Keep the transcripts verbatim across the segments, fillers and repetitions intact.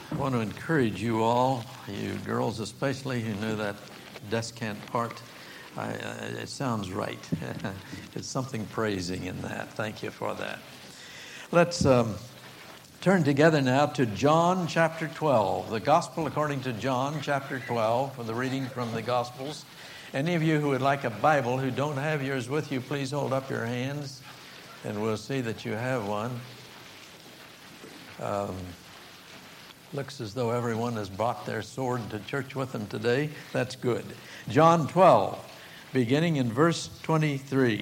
I want to encourage you all, you girls especially who know that descant part. I, uh, it sounds right. It's something praising in that. Thank you for that. Let's um, turn together now to John chapter twelve, the Gospel according to John chapter twelve, for the reading from the Gospels. Any of you who would like a Bible who don't have yours with you, please hold up your hands and we'll see that you have one. Um, looks as though everyone has brought their sword to church with them today. That's good. John twelve, beginning in verse twenty-three.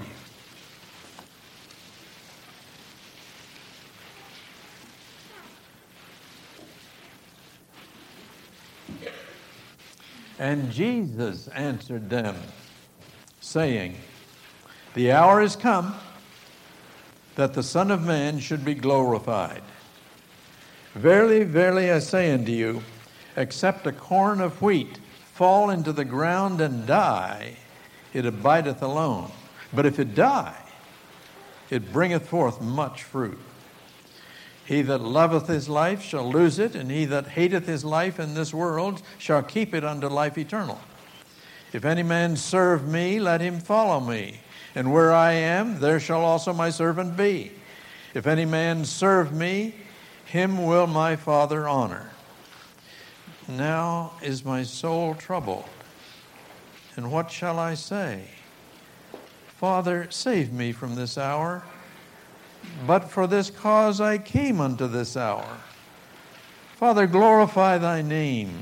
And Jesus answered them, saying, the hour is come that the Son of Man should be glorified. Verily, verily, I say unto you, except a corn of wheat fall into the ground and die, it abideth alone. But if it die, it bringeth forth much fruit. He that loveth his life shall lose it, and he that hateth his life in this world shall keep it unto life eternal. If any man serve me, let him follow me. And where I am, there shall also my servant be. If any man serve me, him will my Father honor. Now is my soul troubled, and what shall I say? Father, save me from this hour. But for this cause I came unto this hour. Father, glorify thy name.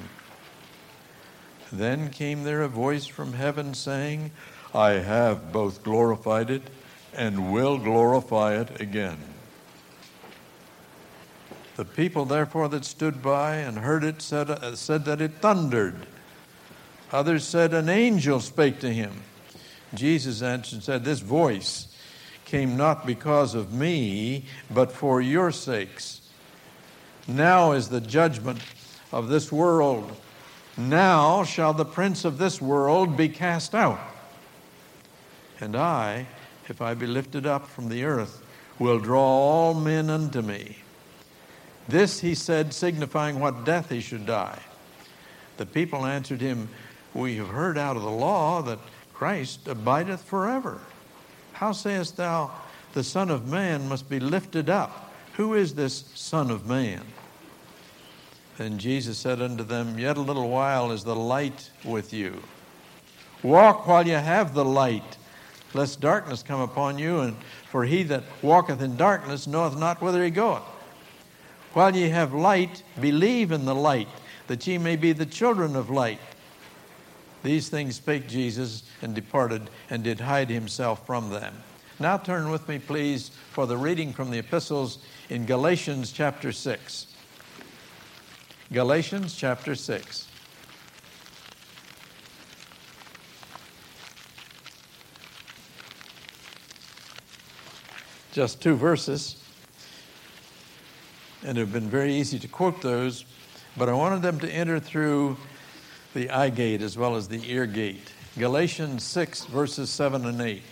Then came there a voice from heaven saying, I have both glorified it and will glorify it again. The people therefore that stood by and heard it said, uh, said that it thundered. Others said, an angel spake to him. Jesus answered and said, this voice came not because of me, but for your sakes. Now is the judgment of this world. Now shall the prince of this world be cast out. And I, if I be lifted up from the earth, will draw all men unto me. This he said, signifying what death he should die. The people answered him, we have heard out of the law that Christ abideth forever. How sayest thou, the Son of Man must be lifted up? Who is this Son of Man? Then Jesus said unto them, yet a little while is the light with you. Walk while you have the light, lest darkness come upon you. And for he that walketh in darkness knoweth not whither he goeth. While ye have light, believe in the light, that ye may be the children of light. These things spake Jesus, and departed, and did hide himself from them. Now turn with me, please, for the reading from the epistles in Galatians chapter six. Galatians chapter six. Just two verses, and it would have been very easy to quote those, but I wanted them to enter through the eye gate as well as the ear gate. Galatians six, verses seven and eight.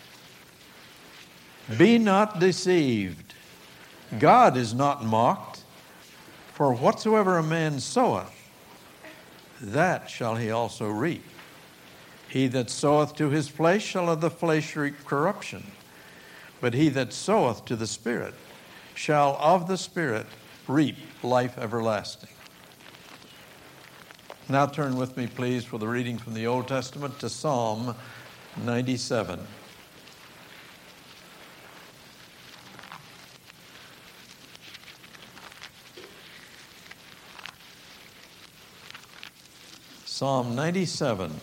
Be not deceived. God is not mocked. For whatsoever a man soweth, that shall he also reap. He that soweth to his flesh shall of the flesh reap corruption. But he that soweth to the Spirit shall of the Spirit reap life everlasting. Now turn with me, please, for the reading from the Old Testament to Psalm ninety-seven. Psalm ninety-seven.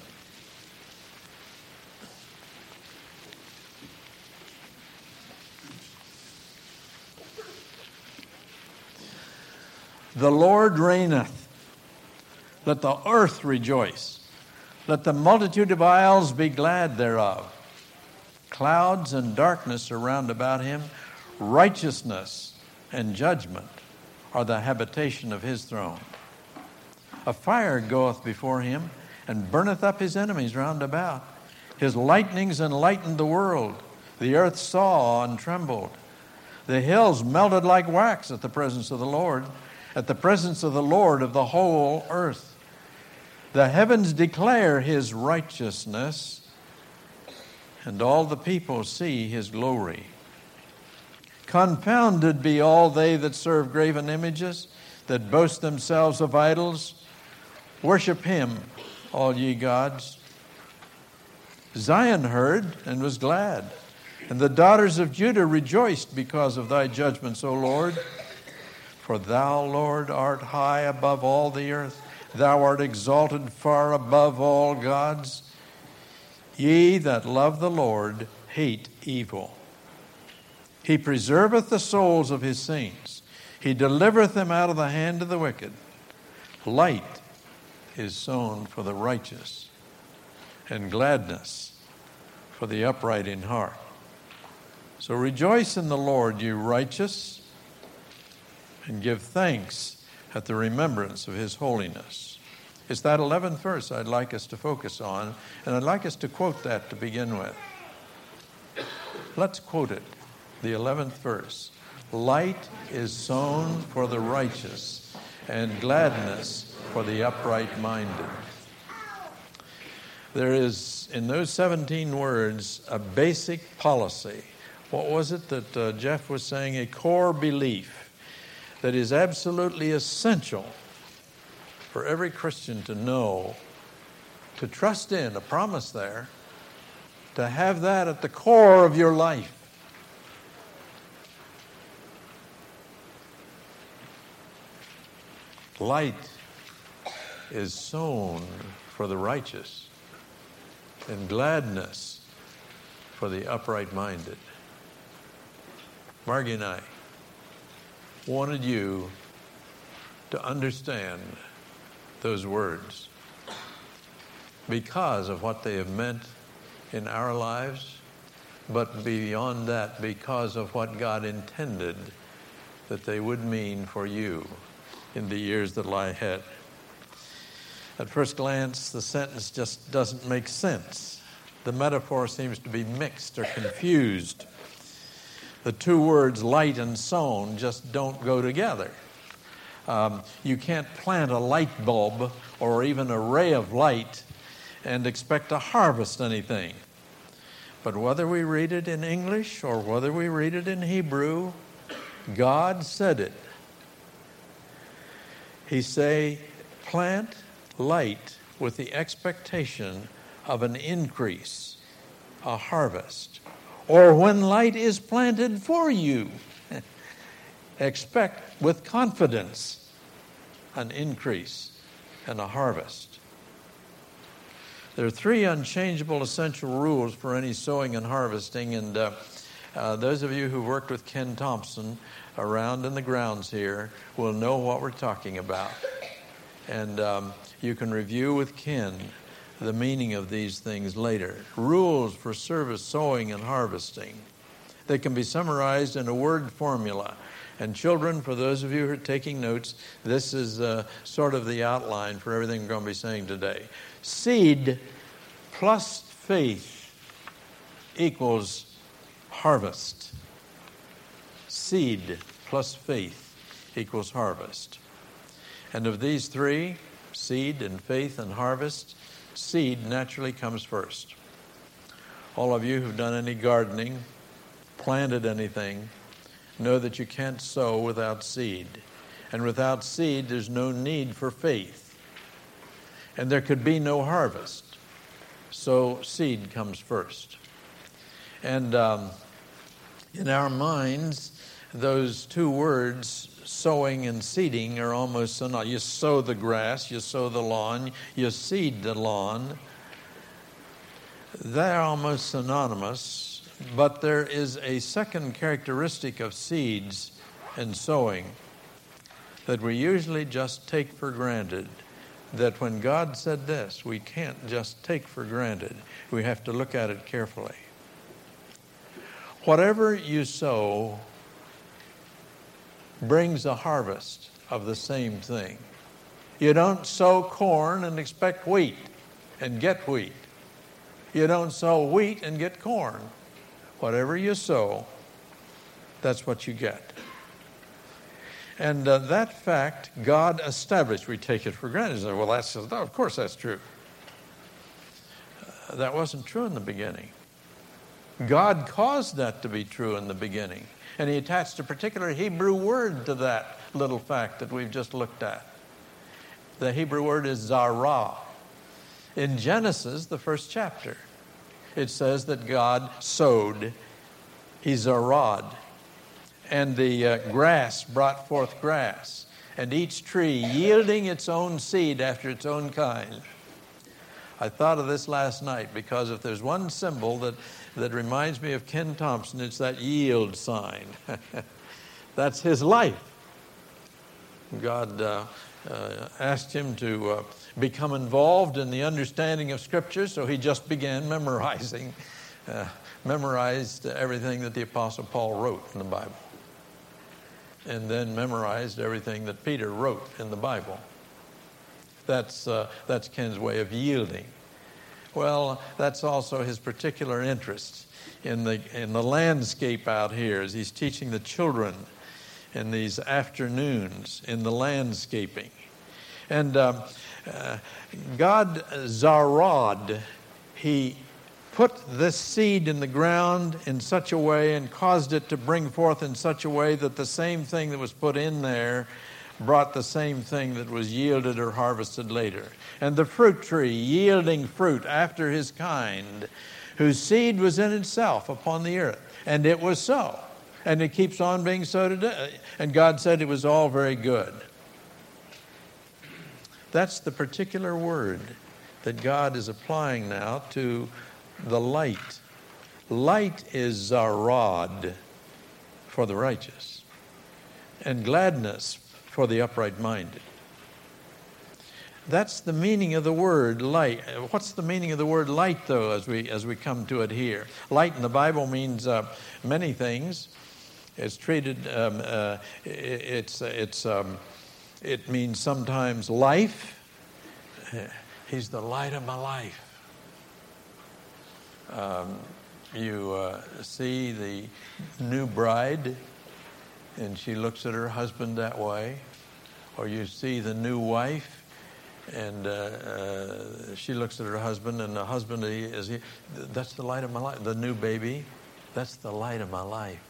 The Lord reigneth. Let the earth rejoice. Let the multitude of isles be glad thereof. Clouds and darkness are round about him. Righteousness and judgment are the habitation of his throne. A fire goeth before him, and burneth up his enemies round about. His lightnings enlightened the world. The earth saw and trembled. The hills melted like wax at the presence of the Lord, at the presence of the Lord of the whole earth. The heavens declare his righteousness, and all the people see his glory. Confounded be all they that serve graven images, that boast themselves of idols. Worship him, all ye gods. Zion heard and was glad, and the daughters of Judah rejoiced because of thy judgments, O Lord. For thou, Lord, art high above all the earth. Thou art exalted far above all gods. Ye that love the Lord hate evil. He preserveth the souls of his saints. He delivereth them out of the hand of the wicked. Light is sown for the righteous, and gladness for the upright in heart. So rejoice in the Lord, you righteous, and give thanks at the remembrance of his holiness. It's that eleventh verse I'd like us to focus on, and I'd like us to quote that to begin with. Let's quote it, the eleventh verse. Light is sown for the righteous, and gladness for the upright-minded. There is, in those seventeen words, a basic policy. What was it that uh, Jeff was saying? A core belief that is absolutely essential for every Christian to know, to trust in, a promise there, to have that at the core of your life. Light is sown for the righteous, and gladness for the upright-minded. Margie and I wanted you to understand those words because of what they have meant in our lives, but beyond that, because of what God intended that they would mean for you in the years that lie ahead. At first glance, the sentence just doesn't make sense. The metaphor seems to be mixed or confused. The two words light and sown just don't go together. Um, you can't plant a light bulb or even a ray of light and expect to harvest anything. But whether we read it in English or whether we read it in Hebrew, God said it. He say, plant light with the expectation of an increase, a harvest. Or when light is planted for you, expect with confidence an increase and a harvest. There are three unchangeable essential rules for any sowing and harvesting, and uh, uh, those of you who worked with Ken Thompson around in the grounds here will know what we're talking about. And um, you can review with Ken the meaning of these things later. Rules for service, sowing, and harvesting. They can be summarized in a word formula. And children, for those of you who are taking notes, this is uh, sort of the outline for everything we're going to be saying today. Seed plus faith equals harvest. Seed plus faith equals harvest. And of these three, seed and faith and harvest, seed naturally comes first. All of you who've done any gardening, planted anything, know that you can't sow without seed. And without seed, there's no need for faith. And there could be no harvest. So seed comes first. And um, in our minds, those two words, sowing and seeding, are almost synonymous. You sow the grass, you sow the lawn, you seed the lawn. They're almost synonymous, but there is a second characteristic of seeds and sowing that we usually just take for granted. That when God said this, we can't just take for granted. We have to look at it carefully. Whatever you sow brings a harvest of the same thing. You don't sow corn and expect wheat and get wheat. You don't sow wheat and get corn. Whatever you sow, that's what you get. And uh, that fact, God established. We take it for granted. Well, that's, oh, of course that's true. Uh, that wasn't true in the beginning. God caused that to be true in the beginning. And he attached a particular Hebrew word to that little fact that we've just looked at. The Hebrew word is zarah. In Genesis, the first chapter, it says that God sowed, he zarad, and the uh, grass brought forth grass, and each tree yielding its own seed after its own kind. I thought of this last night because if there's one symbol that, that reminds me of Ken Thompson, it's that yield sign. That's his life. God uh, uh, asked him to uh, become involved in the understanding of Scripture, so he just began memorizing, uh, memorized everything that the Apostle Paul wrote in the Bible, and then memorized everything that Peter wrote in the Bible. That's, uh, that's Ken's way of yielding. Well, that's also his particular interest in the, in the landscape out here as he's teaching the children in these afternoons in the landscaping. And um, uh, God zarad, he put this seed in the ground in such a way and caused it to bring forth in such a way that the same thing that was put in there brought the same thing that was yielded or harvested later. And the fruit tree yielding fruit after his kind, whose seed was in itself upon the earth. And it was so. And it keeps on being so today. And God said it was all very good. That's the particular word that God is applying now to the light. Light is zarad for the righteous, and gladness for the upright-minded. That's the meaning of the word light. What's the meaning of the word light, though, as we as we come to it here? Light in the Bible means uh, many things. It's treated. Um, uh, it's it's. Um, it means sometimes life. He's the light of my life. Um, you uh, see the new bride, and she looks at her husband that way, or you see the new wife, and uh, uh, she looks at her husband, and the husband is he, that's the light of my life. The new baby, that's the light of my life.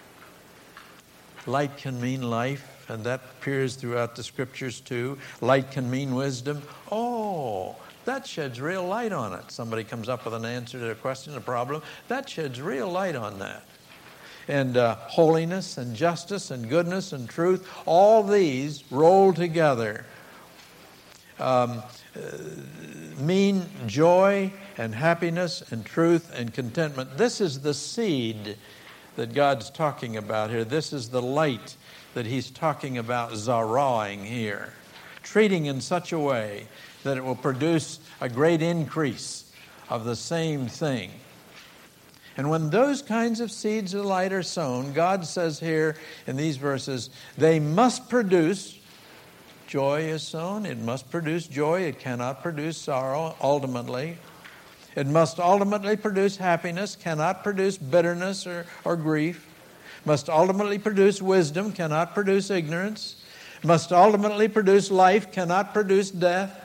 Light can mean life, and that appears throughout the Scriptures too. Light can mean wisdom. Oh, that sheds real light on it. Somebody comes up with an answer to a question, a problem. That sheds real light on that. And uh, holiness and justice and goodness and truth, all these roll together um, uh, mean joy and happiness and truth and contentment. This is the seed that God's talking about here. This is the light that he's talking about zarawing here, treating in such a way that it will produce a great increase of the same thing. And when those kinds of seeds of light are sown, God says here in these verses, they must produce, joy is sown, it must produce joy, it cannot produce sorrow ultimately. It must ultimately produce happiness, cannot produce bitterness or, or grief. Must ultimately produce wisdom, cannot produce ignorance. Must ultimately produce life, cannot produce death.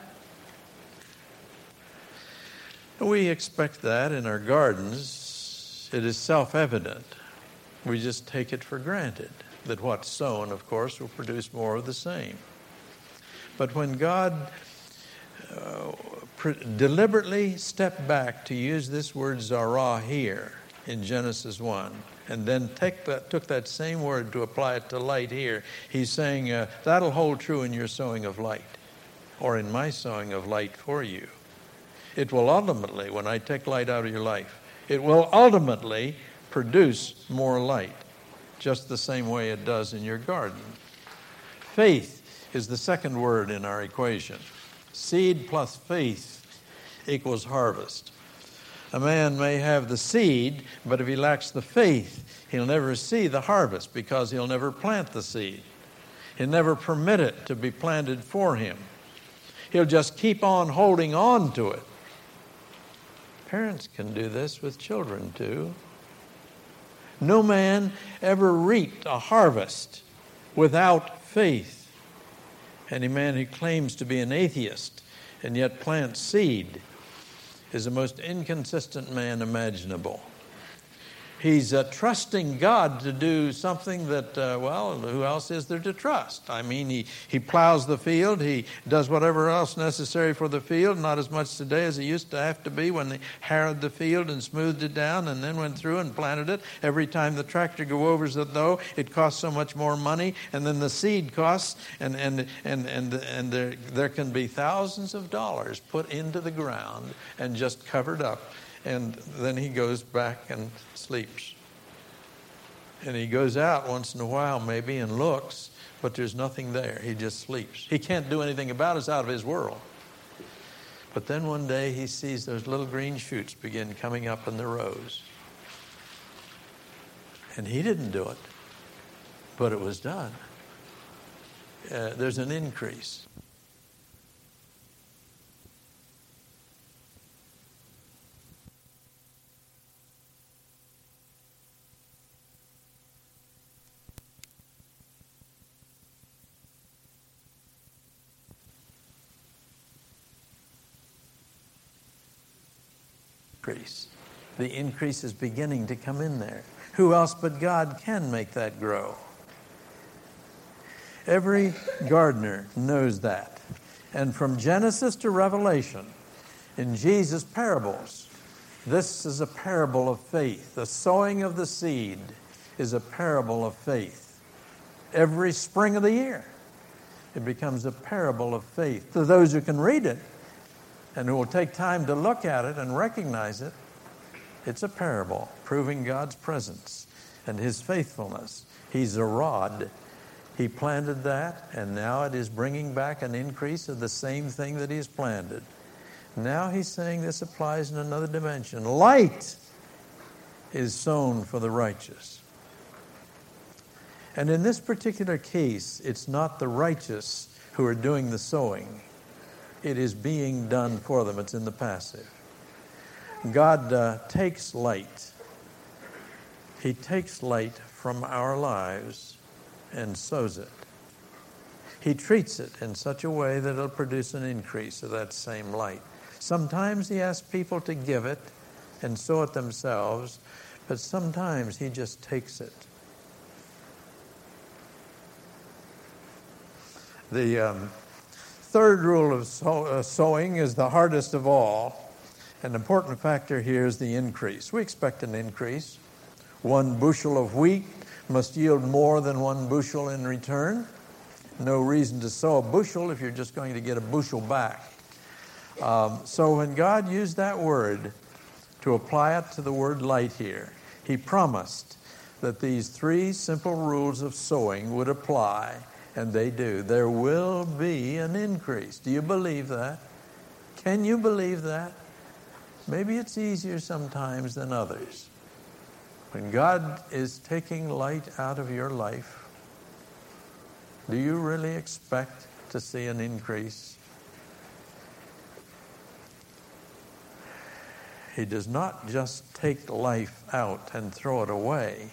We expect that in our gardens. It is self-evident. We just take it for granted that what's sown, of course, will produce more of the same. But when God uh, pre- deliberately stepped back to use this word zarah here in Genesis one, and then take that, took that same word to apply it to light here, he's saying uh, that'll hold true in your sowing of light, or in my sowing of light for you. It will ultimately, when I take light out of your life, it will ultimately produce more light, just the same way it does in your garden. Faith is the second word in our equation. Seed plus faith equals harvest. A man may have the seed, but if he lacks the faith, he'll never see the harvest because he'll never plant the seed. He'll never permit it to be planted for him. He'll just keep on holding on to it. Parents can do this with children too. No man ever reaped a harvest without faith. Any man who claims to be an atheist and yet plants seed is the most inconsistent man imaginable. He's uh, trusting God to do something that, uh, well, who else is there to trust? I mean, he, he plows the field. He does whatever else necessary for the field, not as much today as it used to have to be when they harrowed the field and smoothed it down and then went through and planted it. Every time the tractor go over it, though, it costs so much more money, and then the seed costs, and, and, and, and, and there, there can be thousands of dollars put into the ground and just covered up. And then he goes back and sleeps. And he goes out once in a while maybe and looks, but there's nothing there. He just sleeps. He can't do anything about it. It's out of his world. But then one day he sees those little green shoots begin coming up in the rows. And he didn't do it, but it was done. Uh, there's an increase. Increase. The increase is beginning to come in there. Who else but God can make that grow? Every gardener knows that. And from Genesis to Revelation, in Jesus' parables, this is a parable of faith. The sowing of the seed is a parable of faith. Every spring of the year, it becomes a parable of faith. To those who can read it, and who will take time to look at it and recognize it, it's a parable proving God's presence and His faithfulness. He's a rod. He planted that, and now it is bringing back an increase of the same thing that He's planted. Now He's saying this applies in another dimension. Light is sown for the righteous. And in this particular case, it's not the righteous who are doing the sowing. It is being done for them. It's in the passive. God uh, takes light. He takes light from our lives and sows it. He treats it in such a way that it'll produce an increase of that same light. Sometimes He asks people to give it and sow it themselves, but sometimes He just takes it. The um, third rule of sow, uh, sowing is the hardest of all. An important factor here is the increase. We expect an increase. One bushel of wheat must yield more than one bushel in return. No reason to sow a bushel if you're just going to get a bushel back. Um, so when God used that word to apply it to the word light here, He promised that these three simple rules of sowing would apply. And they do. There will be an increase. Do you believe that? Can you believe that? Maybe it's easier sometimes than others. When God is taking light out of your life, do you really expect to see an increase? He does not just take life out and throw it away.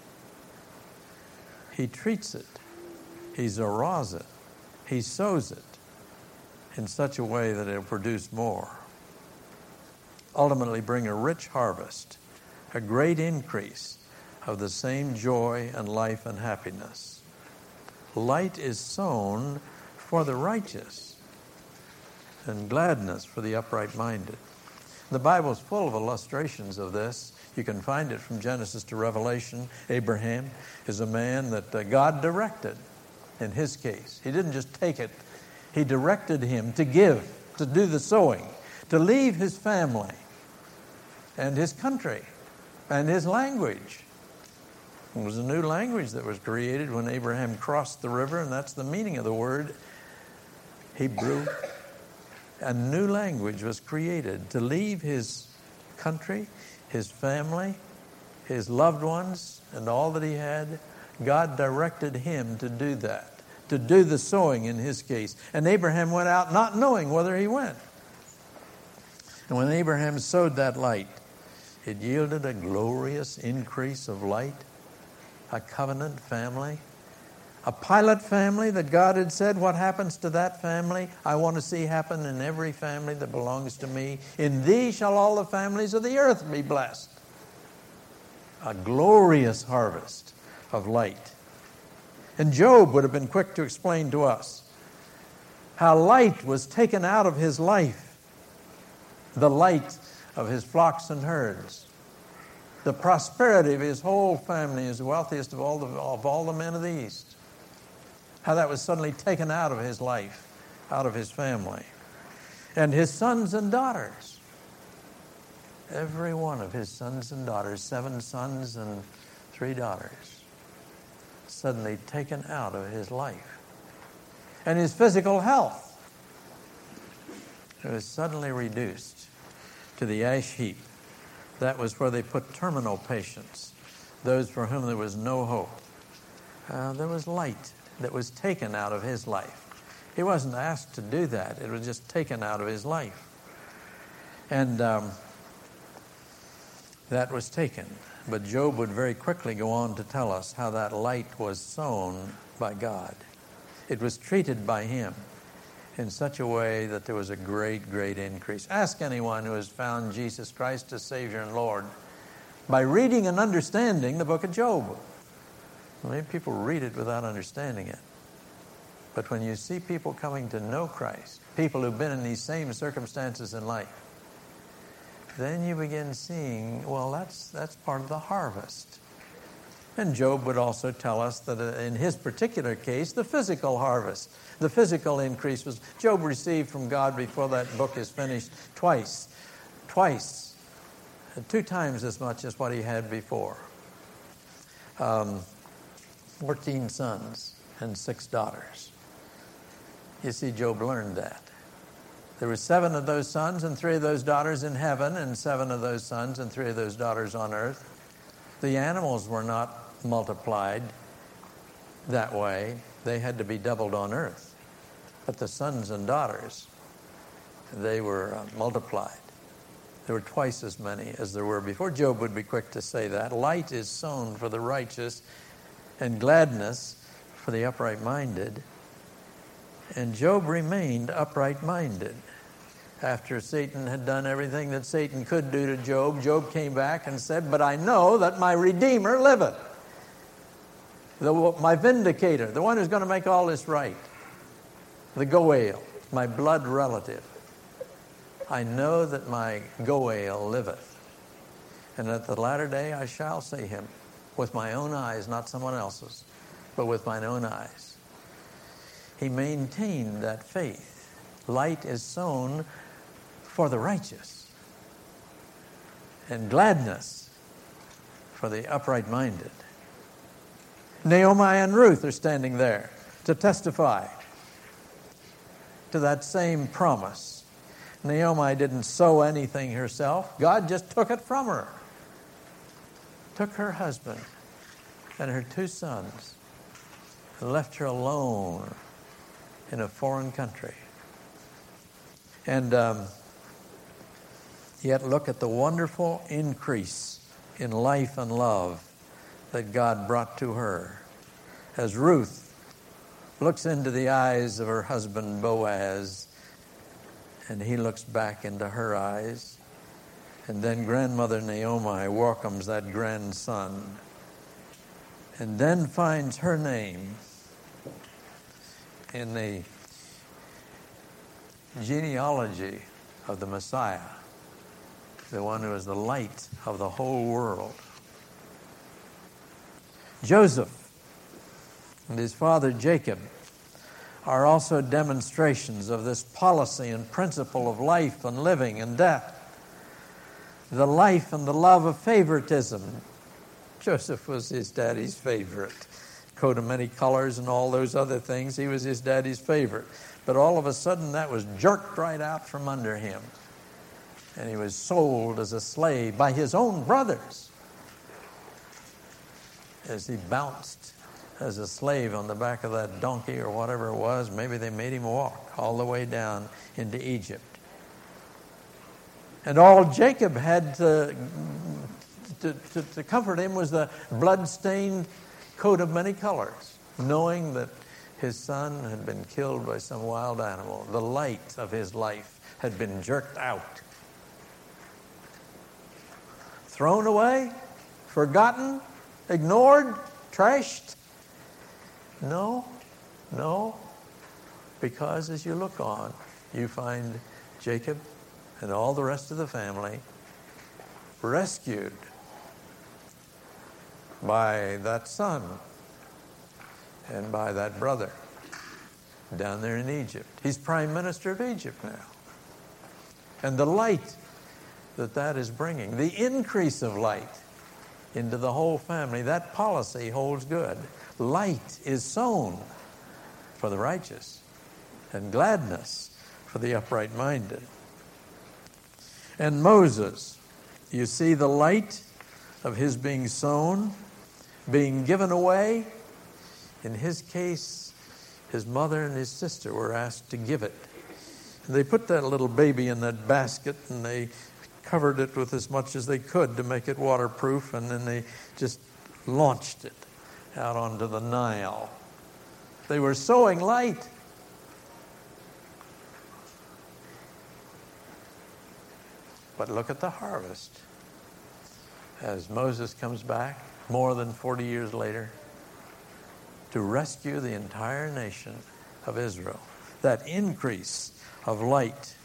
He treats it. He zaros it. He sows it in such a way that it'll produce more. Ultimately bring a rich harvest, a great increase of the same joy and life and happiness. Light is sown for the righteous and gladness for the upright-minded. The Bible is full of illustrations of this. You can find it from Genesis to Revelation. Abraham is a man that uh, God directed. In his case, he didn't just take it. He directed him to give, to do the sowing, to leave his family and his country and his language. It was a new language that was created when Abraham crossed the river, and that's the meaning of the word Hebrew. A new language was created to leave his country, his family, his loved ones, and all that he had. God directed him to do that, to do the sowing in his case. And Abraham went out not knowing whether he went. And when Abraham sowed that light, it yielded a glorious increase of light, a covenant family, A pilot family that God had said, what happens to that family, I want to see happen in every family that belongs to me. In thee shall all the families of the earth be blessed. A glorious harvest of light. And Job would have been quick to explain to us how light was taken out of his life. The light of his flocks and herds. The prosperity of his whole family, is the wealthiest of all the, of all the men of the East. How that was suddenly taken out of his life, out of his family. And his sons and daughters. Every one of his sons and daughters, seven sons and three daughters, suddenly taken out of his life. And his physical health was suddenly reduced to the ash heap. That was where they put terminal patients, those for whom there was no hope. Uh, there was light that was taken out of his life. He wasn't asked to do that. It was just taken out of his life. And um, that was taken. But Job would very quickly go on to tell us how that light was sown by God. It was treated by him in such a way that there was a great, great increase. Ask anyone who has found Jesus Christ as Savior and Lord by reading and understanding the book of Job. Many people read it without understanding it. But when you see people coming to know Christ, people who've been in these same circumstances in life, then you begin seeing, well, that's that's part of the harvest. And Job would also tell us that in his particular case, the physical harvest, the physical increase was, Job received from God before that book is finished twice, twice, two times as much as what he had before. Um, fourteen sons and six daughters. You see, Job learned that. There were seven of those sons and three of those daughters in heaven, and seven of those sons and three of those daughters on earth. The animals were not multiplied that way. They had to be doubled on earth. But the sons and daughters, they were uh, multiplied. There were twice as many as there were before. Job would be quick to say that. Light is sown for the righteous, and gladness for the upright-minded. And Job remained upright-minded. After Satan had done everything that Satan could do to Job, Job came back and said, but I know that my Redeemer liveth. The, my vindicator, the one who's going to make all this right. The Goel, my blood relative. I know that my Goel liveth. And at the latter day I shall see him with my own eyes, not someone else's, but with mine own eyes. He maintained that faith. Light is sown for the righteous, and gladness for the upright-minded. Naomi and Ruth are standing there to testify to that same promise. Naomi didn't sow anything herself. God just took it from her. Took her husband and her two sons and left her alone in a foreign country. And um, yet look at the wonderful increase in life and love that God brought to her. As Ruth looks into the eyes of her husband Boaz, and he looks back into her eyes, and then grandmother Naomi welcomes that grandson, and then finds her name in the genealogy of the Messiah, the one who is the light of the whole world. Joseph and his father Jacob are also demonstrations of this policy and principle of life and living and death. The life and the love of favoritism. Joseph was his daddy's favorite. Coat of many colors and all those other things. He was his daddy's favorite. But all of a sudden that was jerked right out from under him. And he was sold as a slave by his own brothers. As he bounced as a slave on the back of that donkey or whatever it was, maybe they made him walk all the way down into Egypt. And all Jacob had to, to, to, to comfort him was the blood-stained coat of many colors knowing that his son had been killed by some wild animal. The light of his life had been jerked out. Thrown away? Forgotten? Ignored? Trashed? No, no. Because as you look on, you find Jacob and all the rest of the family rescued by that son and by that brother down there in Egypt. He's prime minister of Egypt now. And the light that that is bringing, the increase of light into the whole family, that policy holds good. Light is sown for the righteous and gladness for the upright-minded. And Moses, you see the light of his being sown, being given away. In his case, his mother and his sister were asked to give it. And they put that little baby in that basket and they covered it with as much as they could to make it waterproof, and then they just launched it out onto the Nile. They were sowing light. But look at the harvest. As Moses comes back, more than forty years later, to rescue the entire nation of Israel. That increase of light.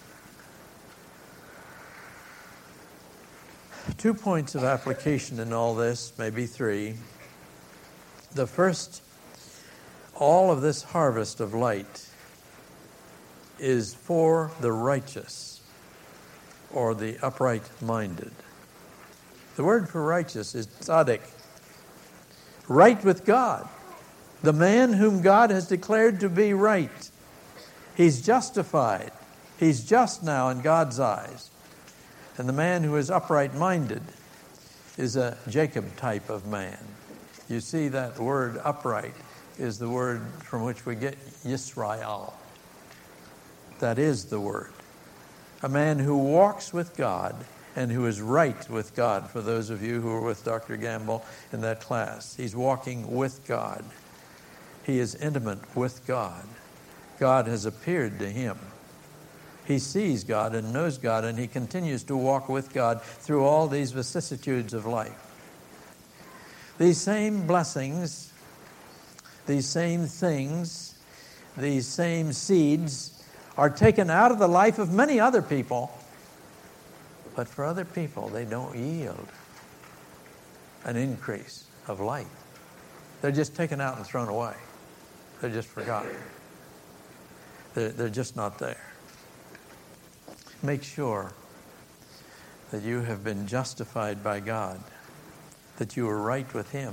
Two points of application in all this, maybe three. The first, all of this harvest of light is for the righteous or the upright-minded. The word for righteous is tzaddik, right with God. The man whom God has declared to be right. He's justified. He's just now in God's eyes. And the man who is upright-minded is a Jacob type of man. You see, that word upright is the word from which we get Yisrael. That is the word. A man who walks with God and who is right with God, for those of you who were with Doctor Gamble in that class. He's walking with God. He is intimate with God. God has appeared to him. He sees God and knows God, and he continues to walk with God through all these vicissitudes of life. These same blessings, these same things, these same seeds are taken out of the life of many other people, but for other people, they don't yield an increase of light. They're just taken out and thrown away. They're just forgotten. They're, they're just not there. Make sure that you have been justified by God, that you are right with him,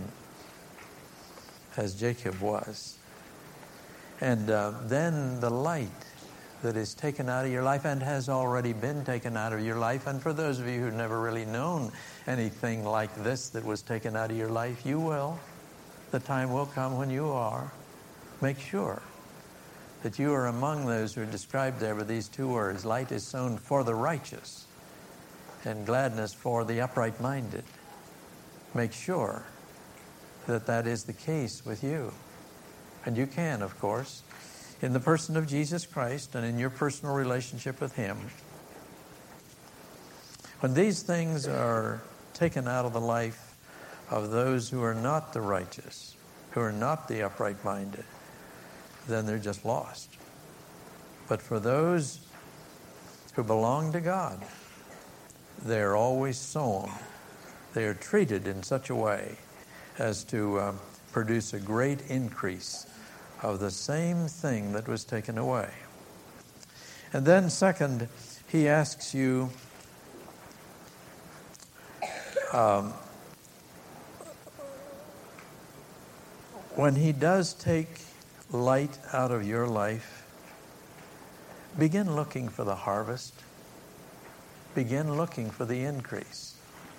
as Jacob was. And uh, then the light that is taken out of your life and has already been taken out of your life. And for those of you who've never really known anything like this that was taken out of your life, you will. The time will come when you are. Make sure that you are among those who are described there with these two words. Light is sown for the righteous and gladness for the upright-minded. Make sure that that is the case with you. And you can, of course, in the person of Jesus Christ and in your personal relationship with him. When these things are taken out of the life of those who are not the righteous, who are not the upright-minded, then they're just lost. But for those who belong to God, they're always sown. They are treated in such a way as to um, produce a great increase of the same thing that was taken away. And then second, he asks you um, when he does take light out of your life, begin looking for the harvest. Begin looking for the increase.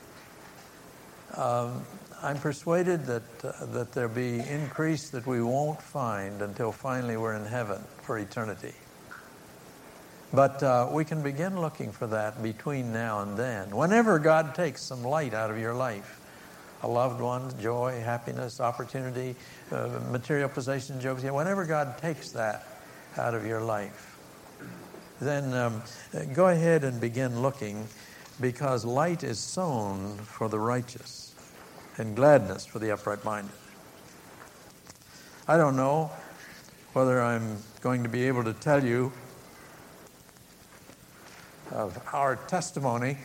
Um, I'm persuaded that uh, that there be increase that we won't find until finally we're in heaven for eternity. But uh, we can begin looking for that between now and then. Whenever God takes some light out of your life, a loved one, joy, happiness, opportunity, uh, material possessions, jobs. Whenever God takes that out of your life, then um, go ahead and begin looking, because light is sown for the righteous and gladness for the upright minded. I don't know whether I'm going to be able to tell you of our testimony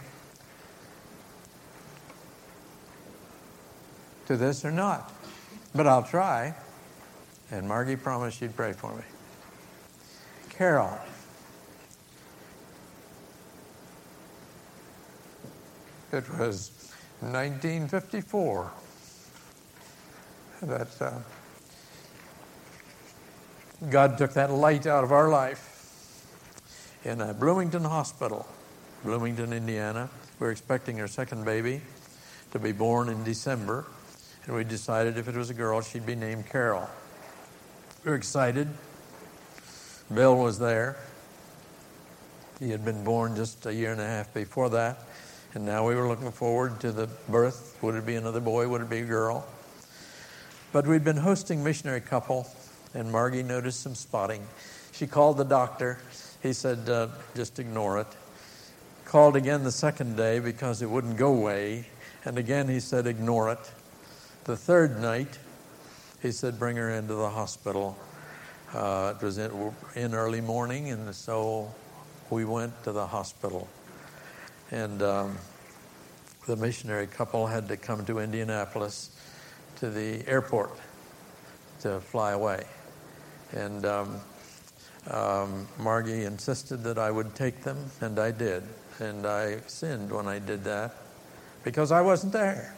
to this or not, but I'll try. And Margie promised she'd pray for me. Carol. It was nineteen fifty-four that uh, God took that light out of our life in a Bloomington hospital, Bloomington, Indiana. We were expecting our second baby to be born in December, and we decided if it was a girl, she'd be named Carol. We were excited. Bill was there. He had been born just a year and a half before that, and now we were looking forward to the birth. Would it be another boy? Would it be a girl? But we'd been hosting missionary couple, and Margie noticed some spotting. She called the doctor. He said, uh, just ignore it. Called again the second day because it wouldn't go away. And again he said, ignore it. The third night, he said, bring her into the hospital. Uh, it was in, in early morning, and so we went to the hospital. And um, the missionary couple had to come to Indianapolis to the airport to fly away. And um, um, Margie insisted that I would take them, and I did. And I sinned when I did that because I wasn't there.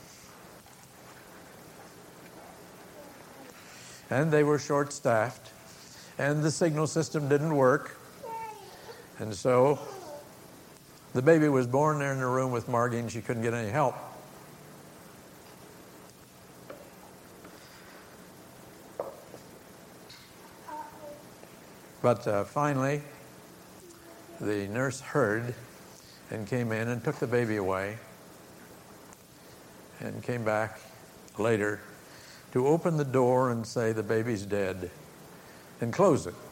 And they were short-staffed, and the signal system didn't work. And so the baby was born there in the room with Margie, and she couldn't get any help. But uh, finally, the nurse heard and came in and took the baby away and came back later to open the door and say the baby's dead and close it.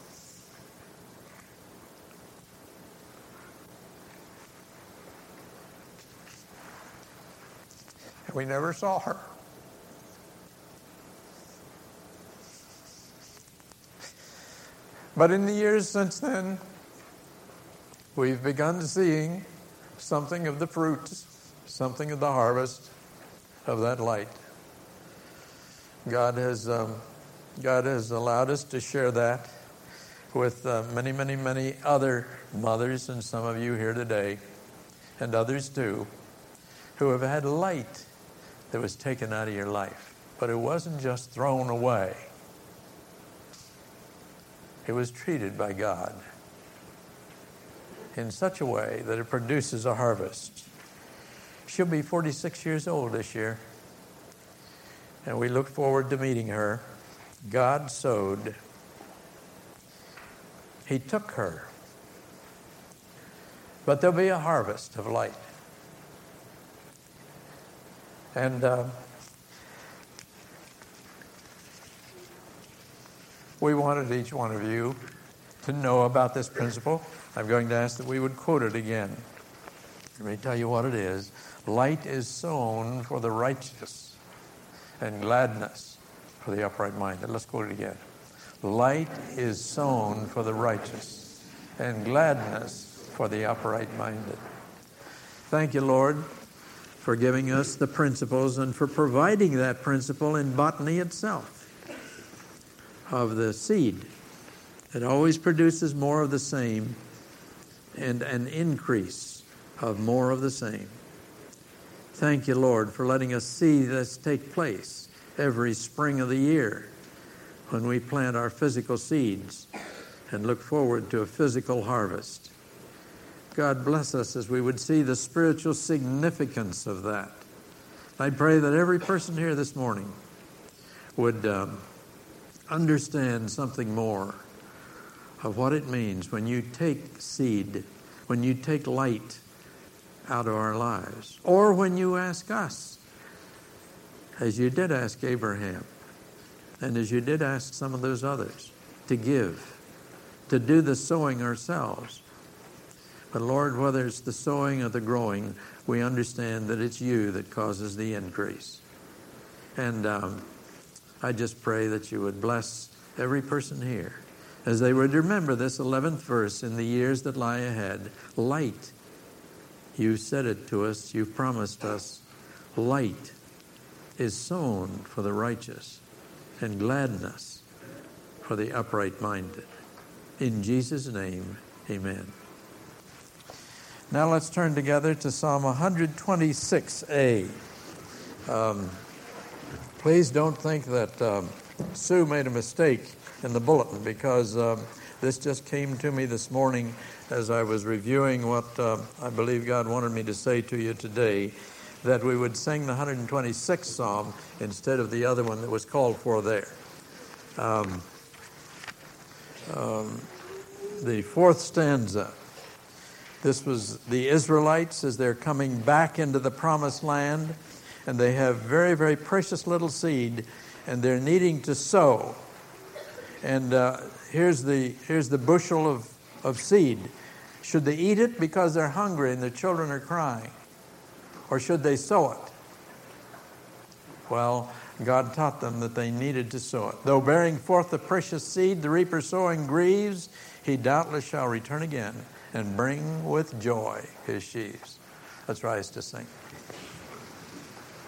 And we never saw her. But in the years since then, we've begun seeing something of the fruits, something of the harvest of that light. God has um, God has allowed us to share that with uh, many, many, many other mothers, and some of you here today, and others too, who have had light that was taken out of your life. But it wasn't just thrown away. It was treated by God in such a way that it produces a harvest. She'll be forty-six years old this year, and we look forward to meeting her. God sowed. He took her. But there'll be a harvest of light. And uh, we wanted each one of you to know about this principle. I'm going to ask that we would quote it again. Let me tell you what it is. Light is sown for the righteous, and gladness for the upright minded. Let's quote it again. Light is sown for the righteous, and gladness for the upright minded. Thank you, Lord, for giving us the principles and for providing that principle in botany itself of the seed. It always produces more of the same and an increase of more of the same. Thank you, Lord, for letting us see this take place every spring of the year when we plant our physical seeds and look forward to a physical harvest. God bless us as we would see the spiritual significance of that. I pray that every person here this morning would um, understand something more of what it means when you take seed, when you take light out of our lives, or when you ask us as you did ask Abraham, and as you did ask some of those others, to give, to do the sowing ourselves. But Lord, whether it's the sowing or the growing, we understand that it's you that causes the increase. And um, I just pray that you would bless every person here as they would remember this eleventh verse in the years that lie ahead. Light. You said it to us. You've promised us. Light is sown for the righteous, and gladness for the upright-minded. In Jesus' name, amen. Now let's turn together to Psalm one twenty-six A. Um, please don't think that um, Sue made a mistake in the bulletin, because um, this just came to me this morning as I was reviewing what uh, I believe God wanted me to say to you today, that we would sing the one hundred twenty-sixth Psalm instead of the other one that was called for there. Um, um, the fourth stanza. This was the Israelites as they're coming back into the promised land, and they have very, very precious little seed, and they're needing to sow. And uh, here's the here's the bushel of, of seed. Should they eat it because they're hungry and their children are crying? Or should they sow it? Well, God taught them that they needed to sow it. Though bearing forth the precious seed, the reaper sowing grieves, he doubtless shall return again and bring with joy his sheaves. Let's rise to sing.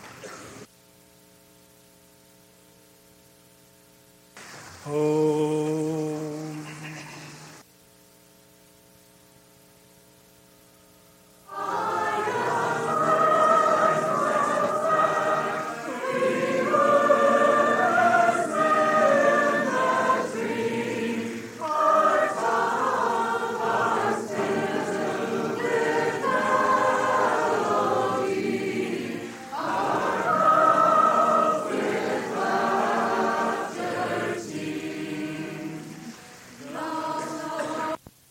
Oh.